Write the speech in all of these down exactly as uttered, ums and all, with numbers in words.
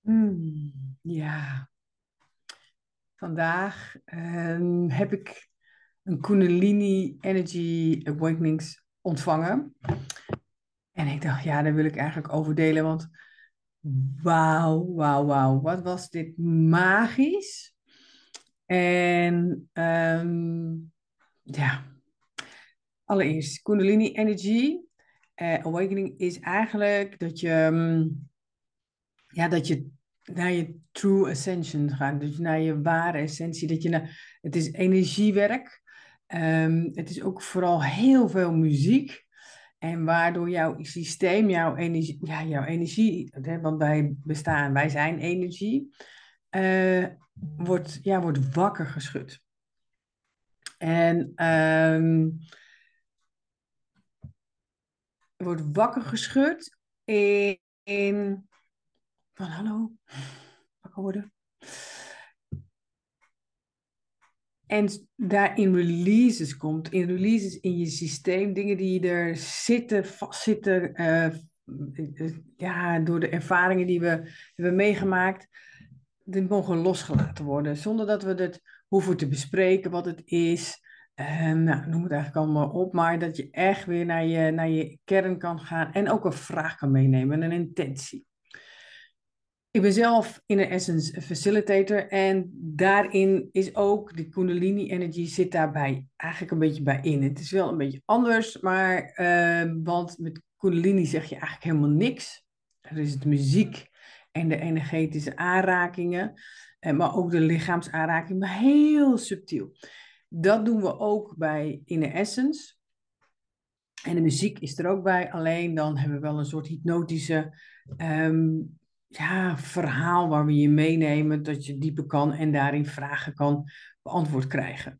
Hmm, ja, vandaag ehm, heb ik een Kundalini Energy Awakenings ontvangen. En ik dacht, ja, daar wil ik eigenlijk over delen, want wauw, wauw, wauw, wat was dit magisch. En ehm, ja, allereerst, Kundalini Energy eh, Awakening is eigenlijk dat je, mm, ja, dat je naar je true ascension gaat, dus naar je ware essentie. Dat je naar, het is energiewerk. Ehm, het is ook vooral heel veel muziek. En waardoor jouw systeem, jouw energie, ja, jouw energie, hè, want wij bestaan, wij zijn energie, eh, wordt, ja, wordt wakker geschud. En ehm, wordt wakker geschud in, in van hallo, wakker worden. En daarin releases komt, in releases in je systeem, dingen die er zitten, vastzitten, eh, ja, door de ervaringen die we hebben meegemaakt, die mogen losgelaten worden, zonder dat we het hoeven te bespreken wat het is. Eh, nou, noem het eigenlijk allemaal op, maar dat je echt weer naar je, naar je kern kan gaan en ook een vraag kan meenemen, een intentie. Ik ben zelf in een essence een facilitator en daarin is ook de Kundalini Energy zit daarbij eigenlijk een beetje bij in. Het is wel een beetje anders, maar eh, want met Kundalini zeg je eigenlijk helemaal niks. Er is het muziek en de energetische aanrakingen, eh, maar ook de lichaamsaanraking, maar heel subtiel. Dat doen we ook bij Inner Essence. En de muziek is er ook bij, alleen dan hebben we wel een soort hypnotische ehm, ja, verhaal waar we je meenemen, dat je dieper kan en daarin vragen kan beantwoord krijgen.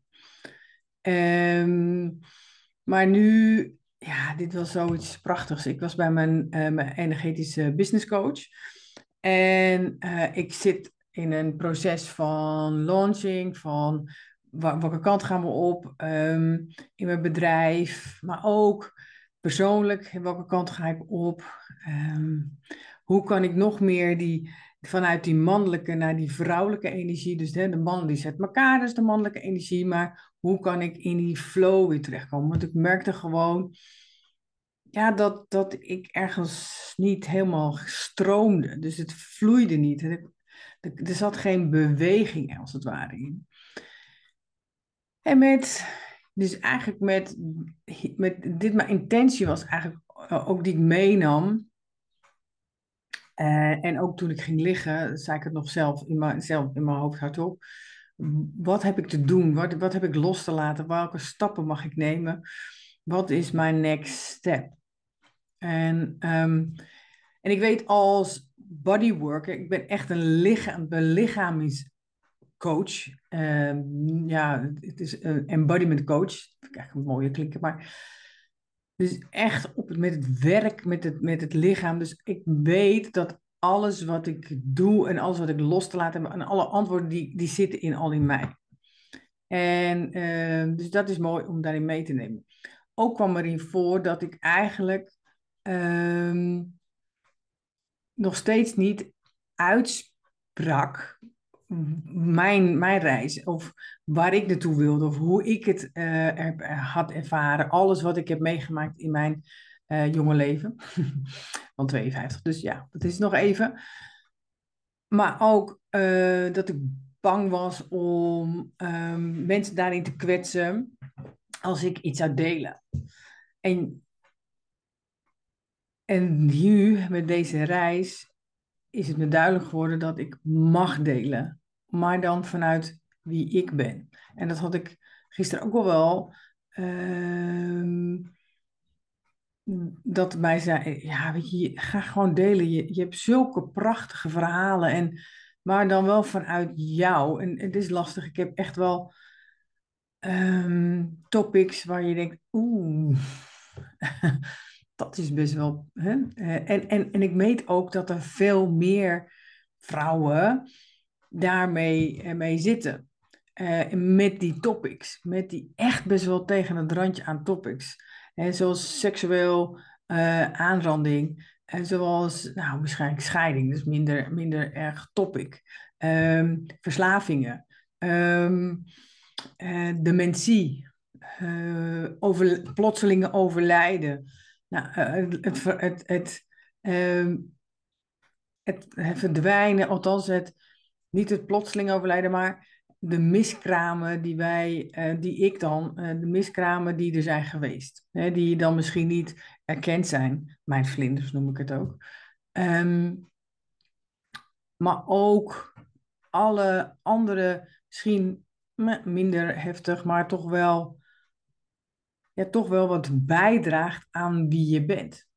Ehm, maar nu, ja, dit was zoiets prachtigs. Ik was bij mijn, eh, mijn energetische business coach en eh, ik zit in een proces van launching, van wa- welke kant gaan we op ehm, in mijn bedrijf, maar ook persoonlijk, welke kant ga ik op? Ehm, hoe kan ik nog meer die, vanuit die mannelijke naar die vrouwelijke energie, dus hè, de man die zet elkaar, dus de mannelijke energie, maar hoe kan ik in die flow weer terechtkomen? Want ik merkte gewoon, ja, dat, dat ik ergens niet helemaal stroomde, dus het vloeide niet. Er, er zat geen beweging, als het ware, in. En met, dus eigenlijk met, met dit, mijn intentie was eigenlijk eh, ook die ik meenam. Eh, en ook toen ik ging liggen, zei ik het nog zelf in mijn, zelf in mijn hoofd hardop. Wat heb ik te doen? Wat, wat heb ik los te laten? Welke stappen mag ik nemen? Wat is mijn next step? En, ehm, en ik weet als bodyworker, ik ben echt een lichaam, belichamingscoach. Ehm, ja, het is een embodiment coach. Dat vind ik eigenlijk een mooie klinken, maar dus echt op, het- met het werk, met het, met het lichaam. Dus ik weet dat alles wat ik doe en alles wat ik los te laten heb en alle antwoorden die, die zitten in al in mij. En eh, dus dat is mooi om daarin mee te nemen. Ook kwam erin voor dat ik eigenlijk ehm, nog steeds niet uitsprak mijn, mijn reis of waar ik naartoe wilde of hoe ik het eh, er, had ervaren. Alles wat ik heb meegemaakt in mijn eh, jonge leven van tweeënvijftig. Dus ja, dat is nog even. Maar ook eh, dat ik bang was om ehm, mensen daarin te kwetsen als ik iets zou delen. En, en nu, met deze reis, is het me duidelijk geworden dat ik mag delen, maar dan vanuit wie ik ben. En dat had ik gisteren ook al wel. ehm, dat mij zei, ja, weet je, ga gewoon delen. Je, je hebt zulke prachtige verhalen, en, maar dan wel vanuit jou. En het is lastig. Ik heb echt wel ehm, topics waar je denkt, oeh, dat is best wel. Hè? Eh, En, en, en ik meet ook dat er veel meer vrouwen daarmee eh, mee zitten. Eh, met die topics. Met die echt best wel tegen het randje aan topics. Hè, zoals seksueel eh, aanranding. En zoals, nou, waarschijnlijk scheiding, dus minder, minder erg topic. Ehm, verslavingen, ehm, eh, dementie, eh, over, plotselinge overlijden. Nou, eh, het, het, ver- het, het, ehm, het, het verdwijnen, althans het, niet het plotseling overlijden, maar de miskramen die wij, eh, die ik dan, eh, de miskramen die er zijn geweest. Hè, die dan misschien niet erkend zijn. Mijn vlinders noem ik het ook. Ehm, maar ook alle andere, misschien m- minder heftig, maar toch wel, ja, toch wel wat bijdraagt aan wie je bent.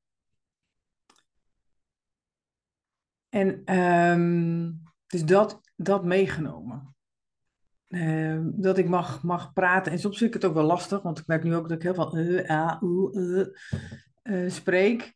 En ehm, dus dat, dat meegenomen. Ehm, dat ik mag, mag praten. En soms vind ik het ook wel lastig, want ik merk nu ook dat ik heel veel uh, ah, oeh, eh, eh, spreek.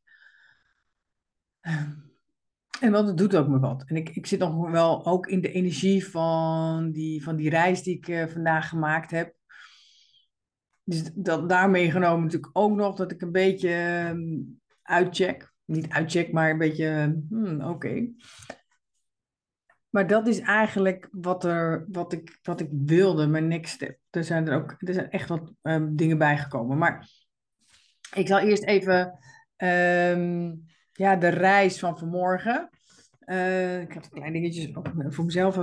En wat het doet ook me wat. En ik, ik zit nog wel ook in de energie van die, van die reis die ik eh, vandaag gemaakt heb. Dus dat, daar meegenomen natuurlijk ook nog dat ik een beetje ehm, uitcheck. Niet uitcheck, maar een beetje, hmm, oké. Maar dat is eigenlijk wat, er, wat, ik, wat ik wilde, mijn next step. Er zijn er ook er zijn echt wat ehm, dingen bijgekomen. Maar ik zal eerst even ehm, ja, de reis van vanmorgen. Eh, ik had kleine dingetjes ook voor mezelf.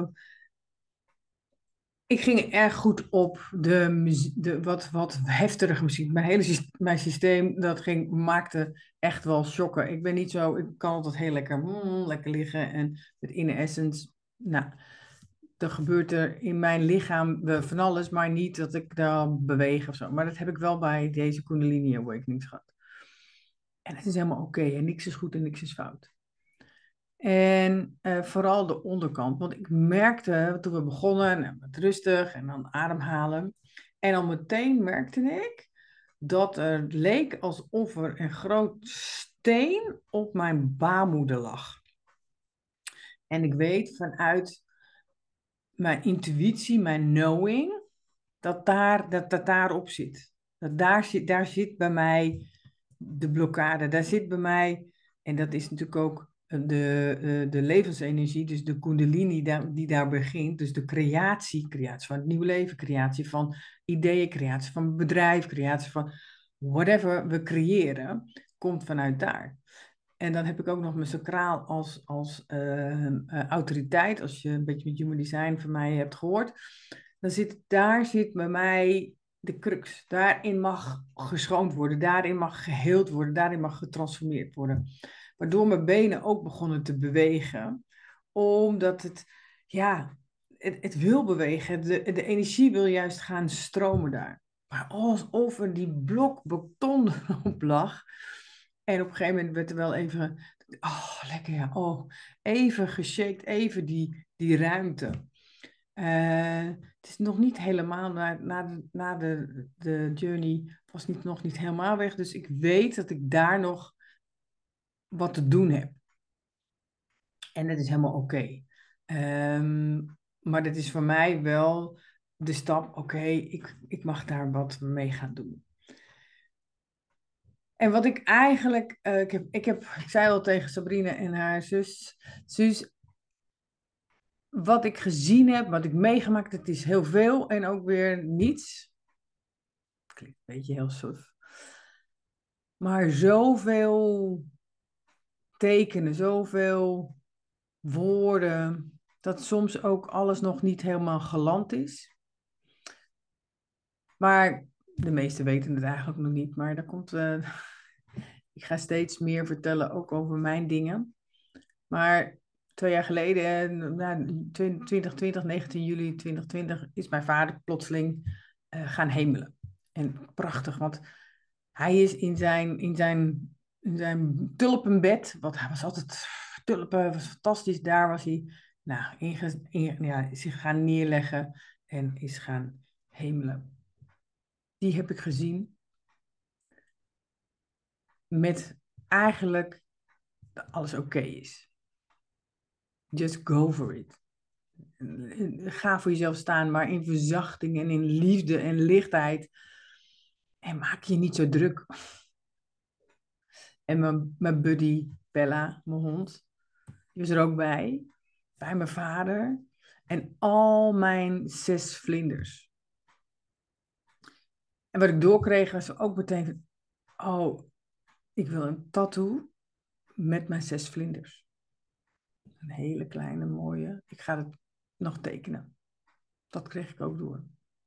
Ik ging erg goed op de, muzie- de wat, wat heftige muziek. Mijn hele sys- mijn systeem dat ging, maakte echt wel shocken. Ik ben niet zo, ik kan altijd heel lekker, mm, lekker liggen en met inner essence. Nou, er gebeurt er in mijn lichaam wel van alles, maar niet dat ik daar beweeg of zo. Maar dat heb ik wel bij deze Kundalini Awakening gehad. En het is helemaal oké en niks is goed en niks is fout. En eh, vooral de onderkant. Want ik merkte toen we begonnen, nou, met rustig en dan ademhalen. En al meteen merkte ik dat er leek alsof er een groot steen op mijn baarmoeder lag. En ik weet vanuit mijn intuïtie, mijn knowing, dat daar, dat, dat daarop zit. Dat daar zit, daar zit bij mij de blokkade. Daar zit bij mij, en dat is natuurlijk ook de, eh, de levensenergie, dus de kundalini daar, die daar begint. Dus de creatie, creatie van het nieuwe leven, creatie van ideeën, creatie van bedrijf, creatie van whatever we creëren, komt vanuit daar. En dan heb ik ook nog mijn sacraal als, als eh, eh, autoriteit. Als je een beetje met human design van mij hebt gehoord. Dan zit, daar zit bij mij de crux. Daarin mag geschoond worden. Daarin mag geheeld worden. Daarin mag getransformeerd worden. Waardoor mijn benen ook begonnen te bewegen. Omdat het, ja, het, het wil bewegen. De, de energie wil juist gaan stromen daar. Maar alsof er die blok beton op lag. En op een gegeven moment werd er wel even, oh lekker ja, oh, even geshakt, even die, die ruimte. Eh, het is nog niet helemaal, na, na, de, na de, de journey was niet, nog niet helemaal weg. Dus ik weet dat ik daar nog wat te doen heb. En dat is helemaal oké. Ehm, maar dat is voor mij wel de stap, oké, ik, ik mag daar wat mee gaan doen. En wat ik eigenlijk, eh, ik, heb, ik heb, ik zei al tegen Sabrine en haar zus, zus, wat ik gezien heb, wat ik meegemaakt, het is heel veel en ook weer niets. Klinkt een beetje heel suf. Maar zoveel tekenen, zoveel woorden, dat soms ook alles nog niet helemaal geland is. Maar de meesten weten het eigenlijk nog niet, maar daar komt, uh, ik ga steeds meer vertellen ook over mijn dingen. Maar twee jaar geleden, nou, twintig twintig, negentien juli twintig twintig, is mijn vader plotseling uh, gaan hemelen. En prachtig, want hij is in zijn, in zijn, in zijn tulpenbed, want hij was altijd tulpen, was fantastisch, daar was hij nou, in, in, ja, zich gaan neerleggen en is gaan hemelen. Die heb ik gezien met eigenlijk dat alles oké is. Just go for it. Ga voor jezelf staan, maar in verzachting en in liefde en lichtheid. En maak je niet zo druk. En mijn, mijn buddy Bella, mijn hond, die was er ook bij. Bij mijn vader. En al mijn zes vlinders. En wat ik doorkreeg was ook meteen van, oh, ik wil een tattoo met mijn zes vlinders. Een hele kleine, mooie. Ik ga het nog tekenen. Dat kreeg ik ook door.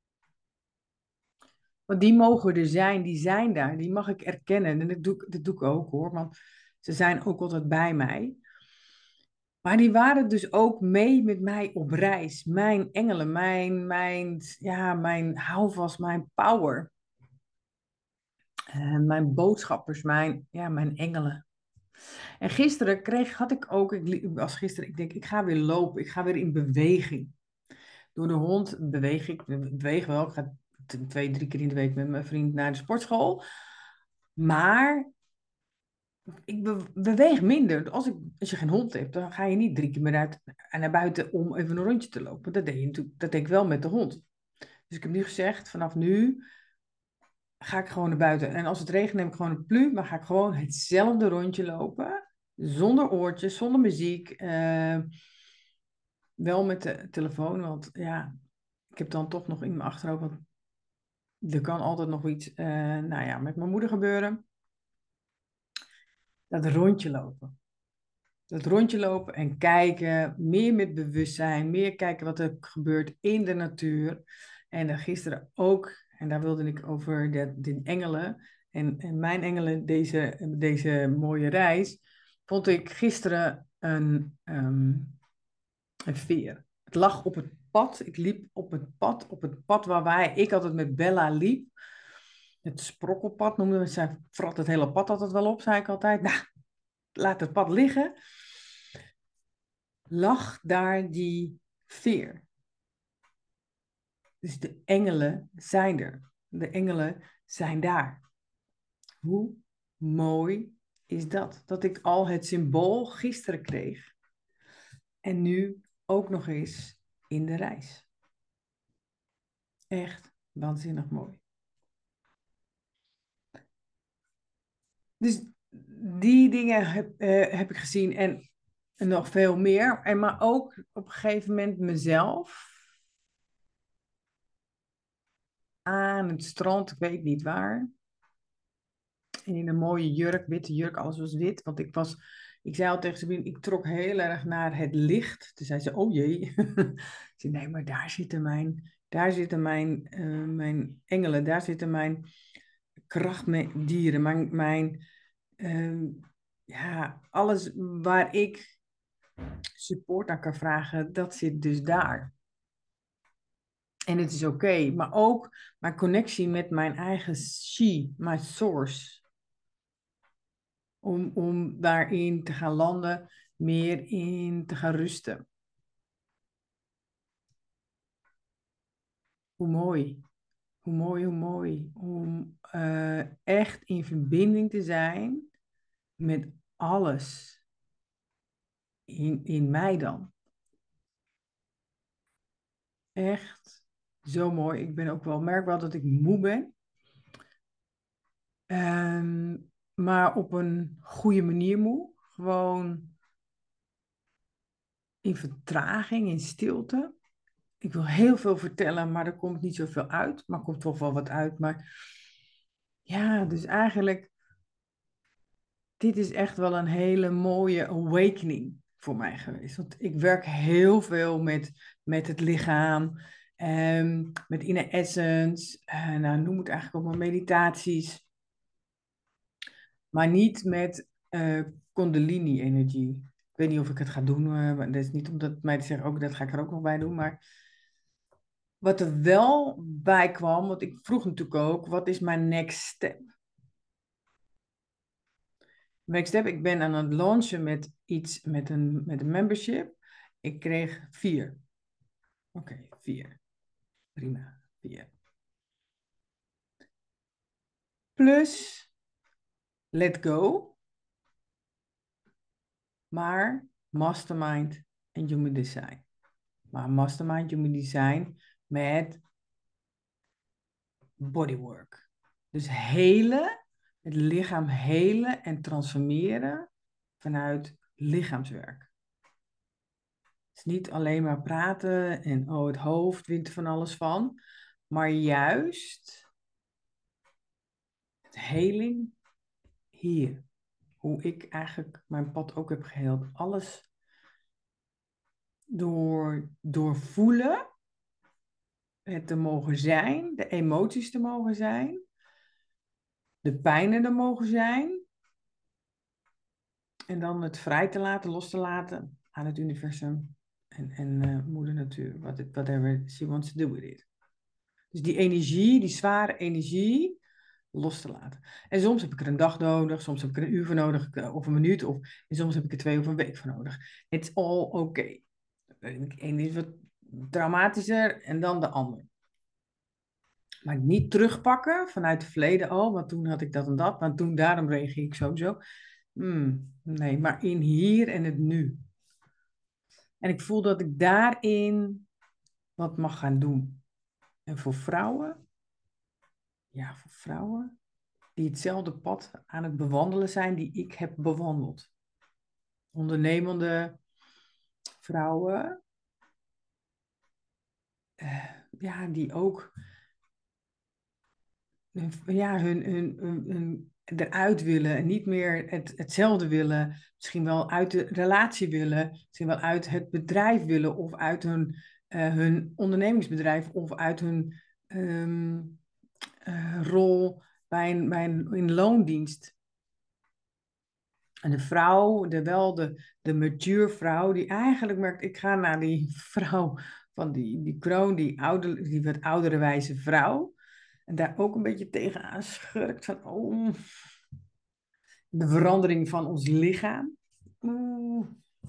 Want die mogen er zijn, die zijn daar. Die mag ik erkennen. En dat doe, ik- dat doe ik ook hoor. Want ze zijn ook altijd bij mij. Maar die waren dus ook mee met mij op reis. Mijn engelen, mijn, mijn, ja, mijn houvast, mijn power. En mijn boodschappers, mijn, ja, mijn engelen. En gisteren kreeg, had ik ook, ik li- was gisteren, ik denk, ik ga weer lopen. Ik ga weer in beweging. Door de hond beweeg ik, ik beweeg wel. Ik ga t- twee, drie keer in de week met mijn vriend naar de sportschool. Maar ik be- beweeg minder. Als, ik, als je geen hond hebt, dan ga je niet drie keer meer uit en naar buiten om even een rondje te lopen. Dat deed, je natuurlijk, dat deed ik wel met de hond. Dus ik heb nu gezegd, vanaf nu ga ik gewoon naar buiten. En als het regent, neem ik gewoon een plu, maar ga ik gewoon hetzelfde rondje lopen. Zonder oortjes, zonder muziek. eh, wel met de telefoon, want ja, ik heb dan toch nog in mijn achterhoofd, want er kan altijd nog iets, eh, nou ja, met mijn moeder gebeuren. Dat rondje lopen. Dat rondje lopen en kijken, meer met bewustzijn, meer kijken wat er gebeurt in de natuur. En dan gisteren ook, en daar wilde ik over de, de engelen en, en mijn engelen, deze, deze mooie reis, vond ik gisteren een, ehm, een veer. Het lag op het pad, ik liep op het pad, op het pad waar wij, ik altijd met Bella liep. Het sprokkelpad noemden we het. Zij vrat het hele pad altijd wel op, zei ik altijd. Nou, laat het pad liggen. Lag daar die veer. Dus de engelen zijn er. De engelen zijn daar. Hoe mooi is dat? Dat ik al het symbool gisteren kreeg. En nu ook nog eens in de reis. Echt waanzinnig mooi. Dus die dingen heb, eh, heb ik gezien en nog veel meer. En maar ook op een gegeven moment mezelf aan het strand, ik weet niet waar. In een mooie jurk, witte jurk, alles was wit. Want ik was, ik zei al tegen Sabine, ik trok heel erg naar het licht. Toen zei ze, oh jee. Ik zei, nee, maar daar zitten mijn, daar zitten mijn, eh, mijn engelen, daar zitten mijn krachtdieren, mijn, mijn eh, ja, alles waar ik support aan kan vragen, dat zit dus daar. En het is oké, maar ook mijn connectie met mijn eigen chi, mijn source. Om, om daarin te gaan landen, meer in te gaan rusten. Hoe mooi, hoe mooi, hoe mooi. Om eh, echt in verbinding te zijn met alles in, in mij dan. Echt zo mooi. Ik ben ook wel, merk wel dat ik moe ben. Ehm, maar op een goede manier moe. Gewoon in vertraging, in stilte. Ik wil heel veel vertellen, maar er komt niet zoveel uit. Maar er komt toch wel wat uit. Maar ja, dus eigenlijk, dit is echt wel een hele mooie awakening voor mij geweest. Want ik werk heel veel met, met het lichaam, ehm, met inner essence, eh, nou, noem het eigenlijk ook maar meditaties. Maar niet met eh Kundalini-energie. Ik weet niet of ik het ga doen, eh, maar dat is niet om dat mij te zeggen, ook, dat ga ik er ook nog bij doen. Maar wat er wel bij kwam, want ik vroeg natuurlijk ook, wat is mijn next step? Next step, ik ben aan het launchen met iets, met een, met een membership. Ik kreeg vier. Oké, okay, vier. Prima, vier. Plus, let go. Maar mastermind en human design. Maar mastermind, human design met bodywork. Dus hele Het lichaam helen en transformeren vanuit lichaamswerk. Het is niet alleen maar praten en oh, het hoofd wint er van alles van. Maar juist het heling hier. Hoe ik eigenlijk mijn pad ook heb geheeld. Alles door, door voelen, het te mogen zijn, de emoties te mogen zijn, de pijnen er mogen zijn. En dan het vrij te laten, los te laten aan het universum en, en uh, moeder natuur. What it, whatever she wants to do with it. Dus die energie, die zware energie, los te laten. En soms heb ik er een dag nodig, soms heb ik er een uur voor nodig, of een minuut, of, en soms heb ik er twee of een week voor nodig. It's all okay. De een is wat traumatischer en dan de ander. Maar niet terugpakken vanuit het verleden. Oh, want toen had ik dat en dat, want toen daarom reageer ik sowieso. Hmm, nee, maar in hier en het nu. En ik voel dat ik daarin wat mag gaan doen. En voor vrouwen, ja, voor vrouwen die hetzelfde pad aan het bewandelen zijn die ik heb bewandeld. Ondernemende vrouwen, uh, ja, die ook ja, hun, hun, hun, hun eruit willen en niet meer het, hetzelfde willen. Misschien wel uit de relatie willen, misschien wel uit het bedrijf willen of uit hun, uh, hun ondernemingsbedrijf of uit hun um, uh, rol bij een, bij een in loondienst. En de vrouw, de, wel de, de mature vrouw, die eigenlijk merkt, ik ga naar die vrouw van die, die kroon, die, oude, die wat oudere wijze vrouw. En daar ook een beetje tegenaan schurkt van, oh, de verandering van ons lichaam. Oeh.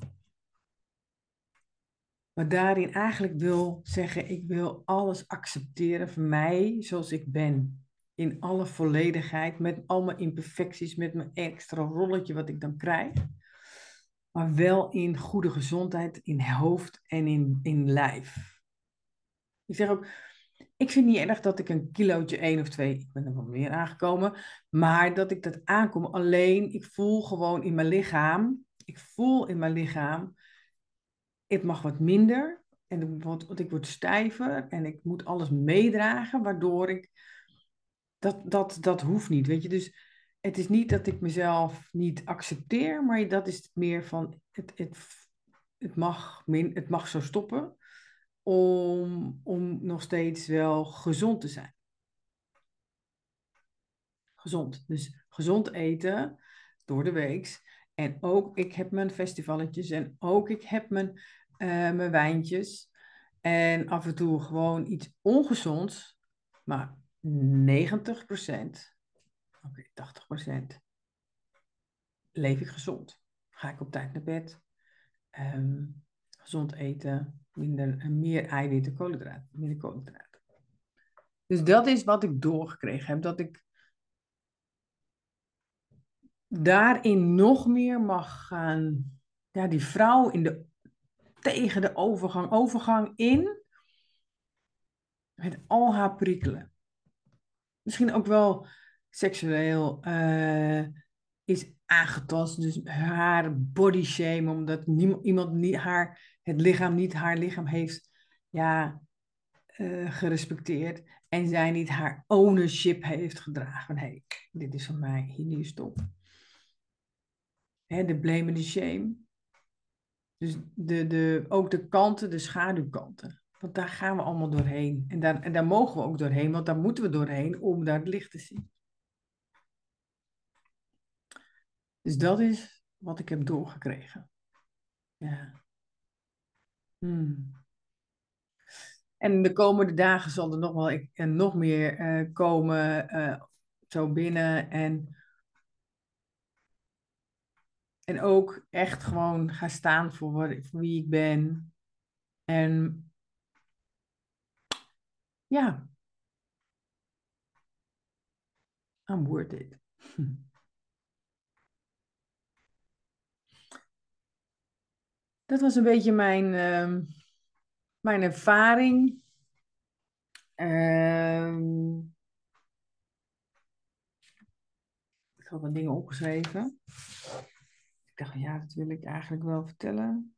Maar daarin eigenlijk wil zeggen, ik wil alles accepteren van mij zoals ik ben. In alle volledigheid, met al mijn imperfecties, met mijn extra rolletje wat ik dan krijg. Maar wel in goede gezondheid, in hoofd en in, in lijf. Ik zeg ook, ik vind niet erg dat ik een kilootje één of twee, ik ben er wel meer aangekomen, maar dat ik dat aankom. Alleen, ik voel gewoon in mijn lichaam, ik voel in mijn lichaam, het mag wat minder. En want ik word stijver en ik moet alles meedragen, waardoor ik, dat, dat, dat hoeft niet, weet je. Dus het is niet dat ik mezelf niet accepteer, maar dat is meer van, het, het, het, mag, min, het mag zo stoppen. Om, om nog steeds wel gezond te zijn. Gezond. Dus gezond eten door de week. En ook, ik heb mijn festivalletjes en ook ik heb mijn, uh, mijn wijntjes. En af en toe gewoon iets ongezonds. Maar negentig procent, oké, okay, tachtig procent leef ik gezond. Ga ik op tijd naar bed. Um, gezond eten. Minder, meer eiwitten, koolhydraten. Minder koolhydraten. Dus dat is wat ik doorgekregen heb. Dat ik daarin nog meer mag gaan. Ja, die vrouw in de, tegen de overgang. Overgang in. Met al haar prikkelen. Misschien ook wel seksueel uh, is aangetast. Dus haar body shame. Omdat niemand, iemand niet haar, het lichaam niet haar lichaam heeft. Ja, uh, gerespecteerd. En zij niet haar ownership heeft gedragen. Van hé, hey, dit is van mij, hier nu stop. Hè, de blame en de shame. Dus de, de, ook de kanten, de schaduwkanten. Want daar gaan we allemaal doorheen. En daar, en daar mogen we ook doorheen, want daar moeten we doorheen om daar het licht te zien. Dus dat is wat ik heb doorgekregen. Ja. Hmm. En de komende dagen zal er nog wel ik, en nog meer uh, komen uh, zo binnen. En, en ook echt gewoon gaan staan voor, wat, voor wie ik ben. En ja, I'm worth it. Dat was een beetje mijn, uh, mijn ervaring. Uh, wel wat dingen opgeschreven. Ik dacht, ja, dat wil ik eigenlijk wel vertellen.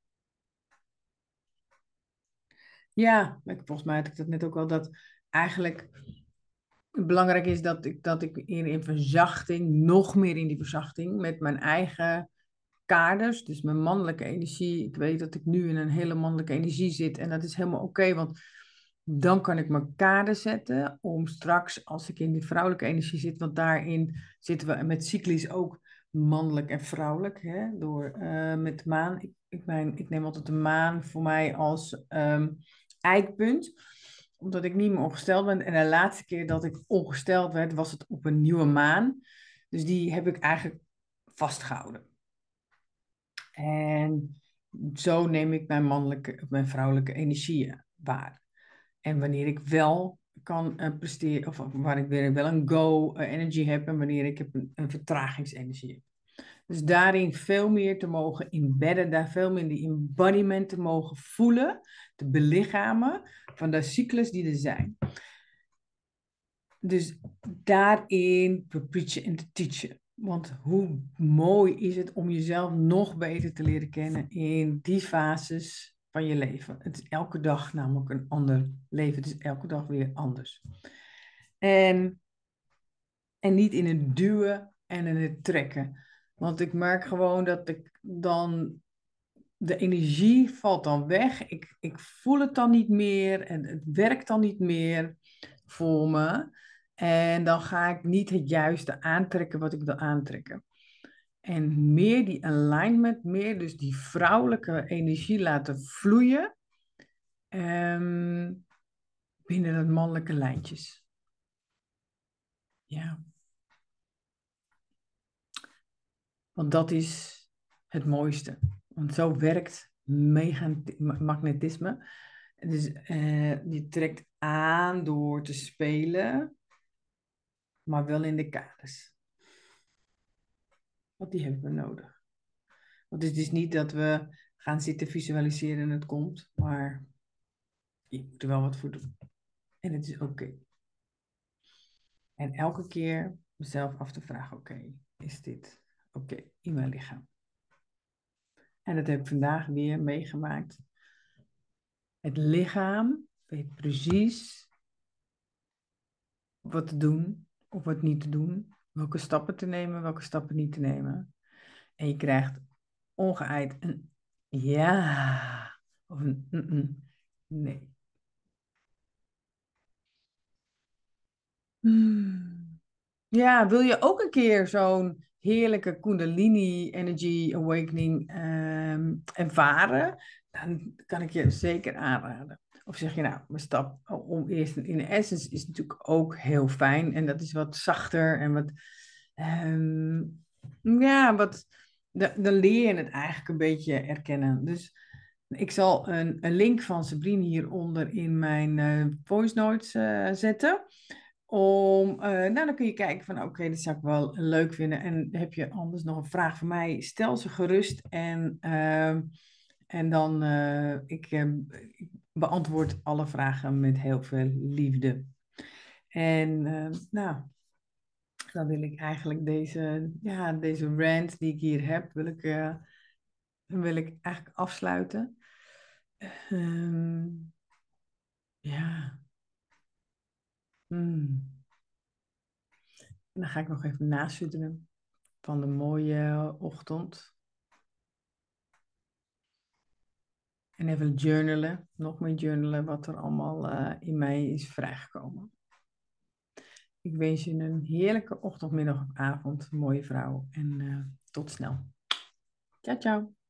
Ja, ik- volgens mij had ik dat net ook al, dat eigenlijk belangrijk is dat ik, dat ik in, in verzachting, nog meer in die verzachting, met mijn eigen kaders, dus mijn mannelijke energie. Ik weet dat ik nu in een hele mannelijke energie zit en dat is helemaal oké, want dan kan ik mijn kaders zetten om straks, als ik in die vrouwelijke energie zit, want daarin zitten we met cyclisch ook mannelijk en vrouwelijk, hè, door, eh, met de maan. Ik, ik, mijn, ik neem altijd de maan voor mij als ehm, eikpunt, omdat ik niet meer ongesteld ben. En de laatste keer dat ik ongesteld werd, was het op een nieuwe maan. Dus die heb ik eigenlijk vastgehouden. En zo neem ik mijn mannelijke, mijn vrouwelijke energieën waar. En wanneer ik wel kan uh, presteren, of waar ik weer wel een go-energie heb en wanneer ik heb een, een vertragingsenergie heb. Dus daarin veel meer te mogen embedden, daar veel meer die embodiment te mogen voelen, te belichamen van de cyclus die er zijn. Dus daarin te preachen en te teachen. Want hoe mooi is het om jezelf nog beter te leren kennen in die fases van je leven. Het is elke dag namelijk een ander leven. Het is elke dag weer anders. En, en niet in het duwen en in het trekken. Want ik merk gewoon dat ik dan... De energie valt dan weg. Ik, ik voel het dan niet meer. En het werkt dan niet meer voor me. En dan ga ik niet het juiste aantrekken wat ik wil aantrekken. En meer die alignment, meer dus die vrouwelijke energie laten vloeien ehm, binnen het mannelijke lijntjes. Ja. Want dat is het mooiste. Want zo werkt megant- ma- magnetisme. Dus eh, je trekt aan door te spelen, maar wel in de kaders. Want die hebben we nodig. Want het is niet dat we gaan zitten visualiseren en het komt, maar je moet er wel wat voor doen. En het is oké. En elke keer mezelf af te vragen, oké, is dit oké in mijn lichaam? En dat heb ik vandaag weer meegemaakt. Het lichaam weet precies wat te doen of wat niet te doen. Welke stappen te nemen, welke stappen niet te nemen. En je krijgt ongeëid een ja of een mm-mm. Nee. Hmm. Ja, wil je ook een keer zo'n heerlijke Kundalini Energy Awakening ehm, ervaren? Dan kan ik je zeker aanraden. Of zeg je nou, mijn stap om eerst in de essence is natuurlijk ook heel fijn. En dat is wat zachter en wat, ehm, ja, wat, da- dan leer je het eigenlijk een beetje erkennen. Dus ik zal een, een link van Sabrine hieronder in mijn eh, voice notes eh, zetten. Om, eh, nou, dan kun je kijken van, oké, dit zou ik wel leuk vinden. En heb je anders nog een vraag voor mij, stel ze gerust. En, ehm, en dan, eh, ik, eh, ik beantwoord alle vragen met heel veel liefde. En, eh, nou, dan wil ik eigenlijk deze, ja, deze rant die ik hier heb, wil ik, eh, wil ik eigenlijk afsluiten. Ehm, ja. Hmm. En dan ga ik nog even nasudderen van de mooie ochtend. En even journalen, nog meer journalen, wat er allemaal uh, in mij is vrijgekomen. Ik wens je een heerlijke ochtend, middag of avond, mooie vrouw. En uh, tot snel. Ciao, ciao.